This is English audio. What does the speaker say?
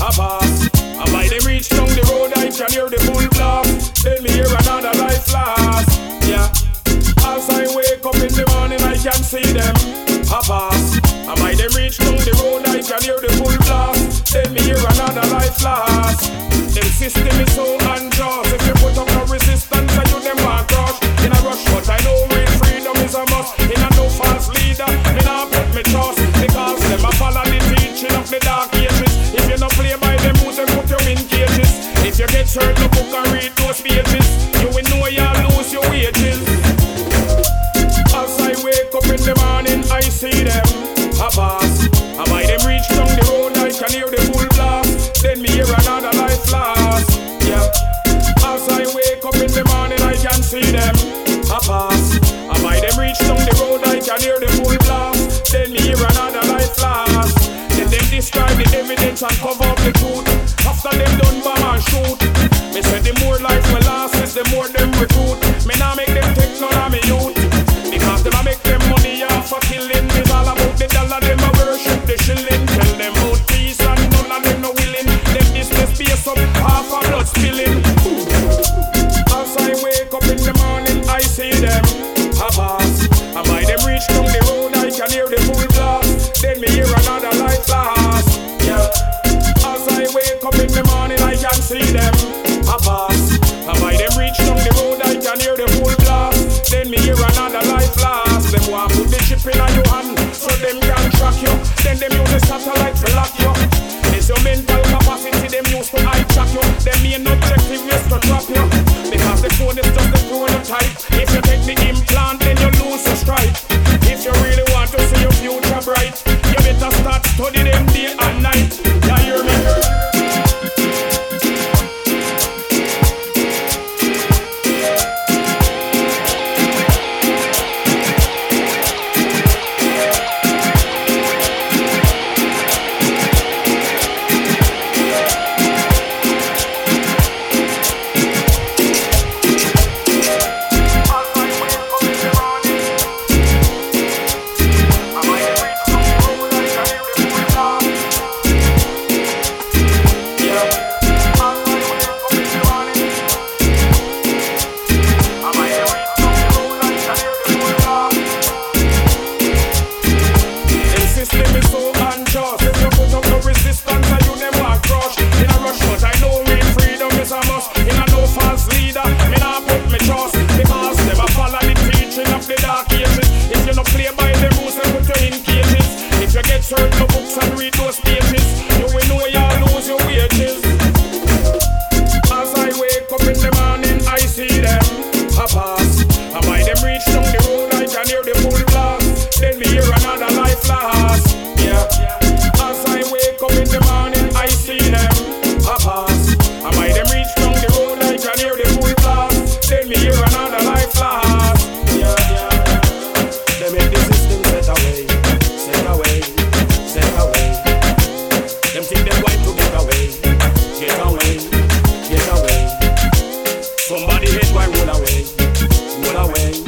a pass. And by them reach down the road, I can hear the full blast. Then me hear another life last. Yeah. As I wake up in the morning, I can see them a pass. And by them reach down the road, I can hear the full blast. Then me hear another life last. Them system is so unjust. If you put up no resistance, I you them want crush. In a rush, but I know real freedom is a must. In a no false leader, me not put me trust. Because them a follow the teaching of the dark ages. If you not play by them rules, them put you in cages. If you get hurt, no book and read those pages. You will know you lose your wages. As I wake up in the morning, I see them a pass. And by them reach down the road, I can hear the full blast. Then me hear another life last. Yeah. As I wake up in the morning, I can see them a pass. And by them reach down the road, I can hear the full blast. Then me hear another life last. Then them describe the evidence and cover up the truth. After them done bomb and shoot. Me say the more life me last is the more them recruit. Me nah make them take none of me youth. Because them a make them money off a killing. It's all about the dollar, them a worship the shilling. Tell them about peace and none of them no willing. Them this space up, half a blood spilling. As I wake up in the morning, I see them a pass. And by them reach down the road, I can hear the full blast. Then me hear another life last. Yeah. As I wake up in the morning, I can see them a pass. And by them reach down the road, I can hear the full blast. Then me hear another life last. Them want put the chip in your hand, so them can track you. Then them use the satellite to lock you. It's your mental capacity, them use to hijack you. Them main objective is to trap you. Because the phone is just the prototype. If you take the implant, then you lose your strike. If you really want to see your future bright, you better start studying them day and night. Yeah, you hear me? Search the books and read those pages. You will know you lose your wages. As I wake up in the morning, I see them a pass. And by them reach down the road, I can hear the full blast. Then me hear another life last. Yeah. As I wake up in the morning, I see them a pass. And by them reach down the road, I can hear the full blast. Then me hear another life last. Yeah. They make the system set away. Set away. Them think them going to get away. Get away, get away. Somebody hate why roll away. Roll away.